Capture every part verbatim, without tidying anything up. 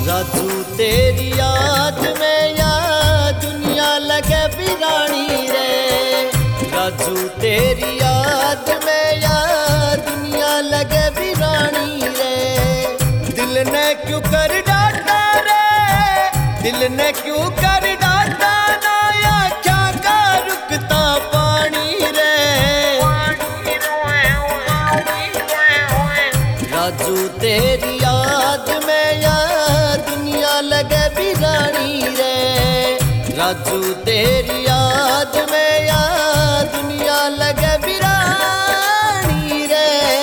राजू तेरी याद में या दुनिया लगे बिरानी रे। राजू तेरी याद में या दुनिया लगे बिरानी रे। दिल ने क्यों कर डाटा रे, दिल ने क्यों कर डाटा ना या क्या का रुकता पानी रे। राजू तेरी याद में या दुनिया लगे बिरानी रे। राजू तेरी याद में या दुनिया लगे बिरानी रे।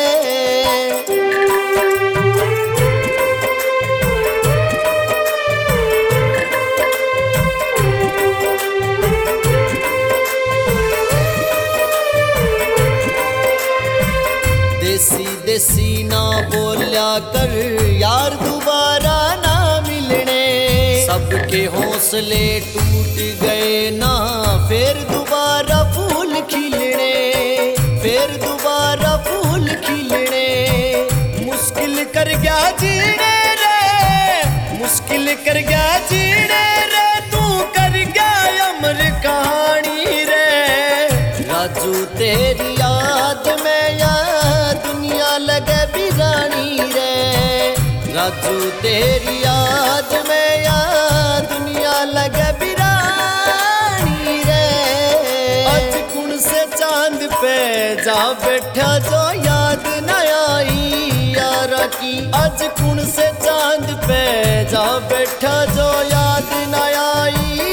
देसी देसी ना बोल्या कर यार दोबारा ना मिलने। सबके हौसले टूट गए ना फिर दोबारा फूल खिलने। फिर दोबारा फूल खिलने। मुश्किल कर गया जीने रे, मुश्किल कर गया जीने रे। तू कर गया अमर कहानी रे। राजू तेरी याद में या दुनिया लगे बिरानी रे। राजू तेरी याद में या दुनिया लगे बिरानी रे। आज कुण से चांद पे जा बैठा जो याद न आई यारा की। आज कुण से चांद पे जा बैठा जो याद न आई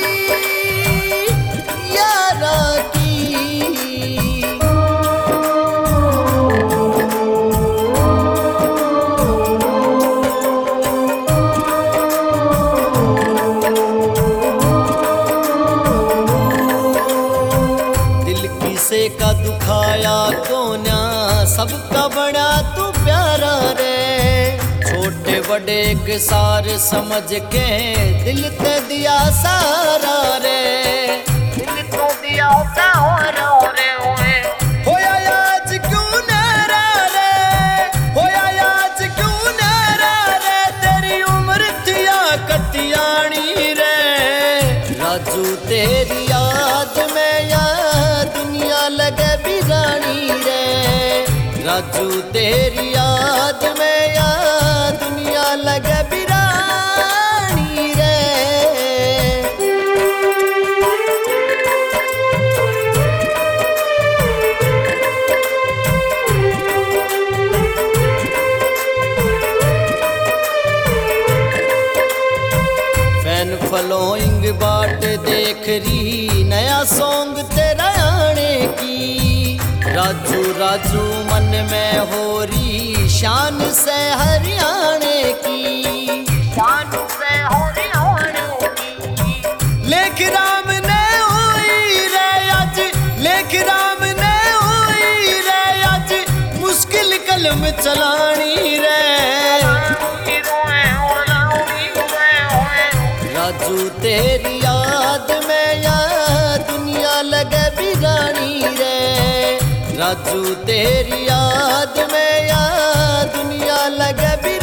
यारा की। से का दुखाया कोन्या सबका बड़ा तू प्यारा रे। छोटे बड़े के सार समझ के दिल ते दिया सारा रे। दिल तो दिया सारा रे। होया आज क्यों नारा रे, होया आज क्यों नारा रे। तेरी उम्र थिया कटियानी रे। राजू तेरी याद में या दुनिया लगे बिरानी रे। राजू तेरी याद में या दुनिया लगे बिरानी रे। फैन फॉलोइंग बाट देख रही नया सॉन्ग तेरा आने की। राजू राजू मन में हो रही शान से हरियाणे की। शान से हरियाणे की। लेख राम ने हुई रे आज, लेख राम ने हुई रे आज। मुश्किल कलम चलानी रे। राजू तेरी याद में या दुनिया लगे बिरानी रे। राजू तेरी याद में या दुनिया लगे बिरानी।